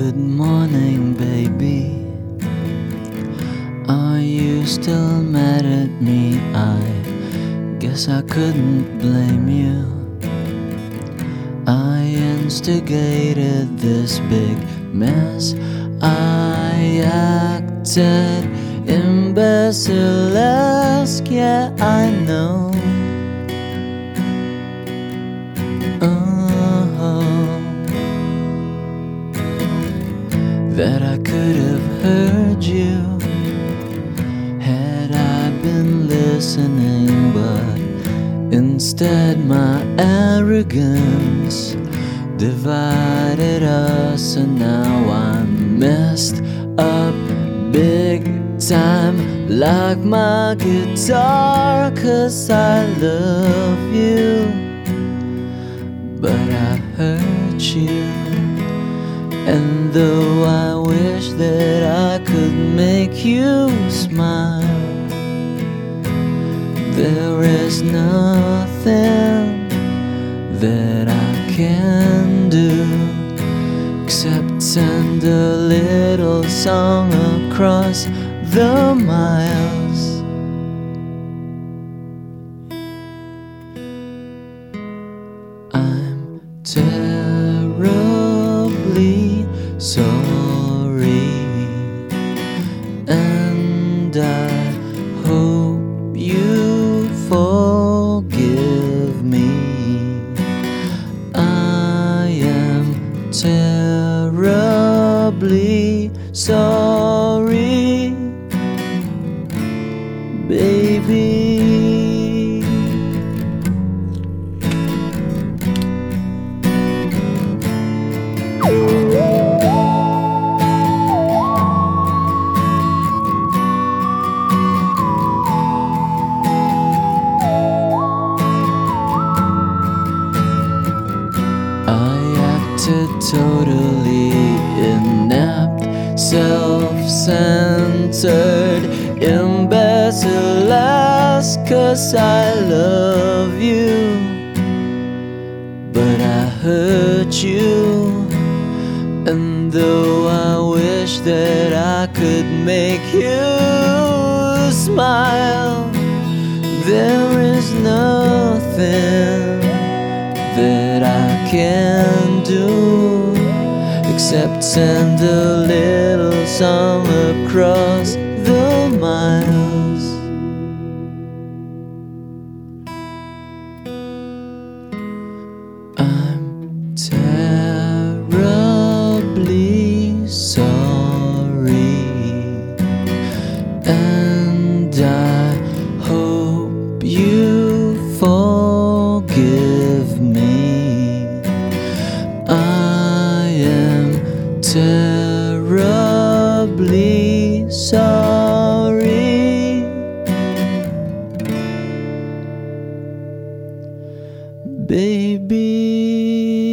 Good morning, baby. Are you still mad at me? I guess I couldn't blame you. I instigated this big mess. I acted imbecile-esque, yeah, I know. That I could have heard you had I been listening, but instead my arrogance divided us, and now I'm messed up big time like my guitar, 'cause I love you, but I hurt you. And though I wish that I could make you smile, there is nothing that I can do except send a little song across the miles. I'm terribly sorry, and I hope you forgive me. I am terribly sorry, baby. Totally inept, self-centered, imbecile-esque, 'cause I love you, but I hurt you. And though I wish that I could make you smile, there is nothing that I can do except send a little song across the miles. I'm terribly sorry, and I hope you forgive me. Terribly sorry, baby.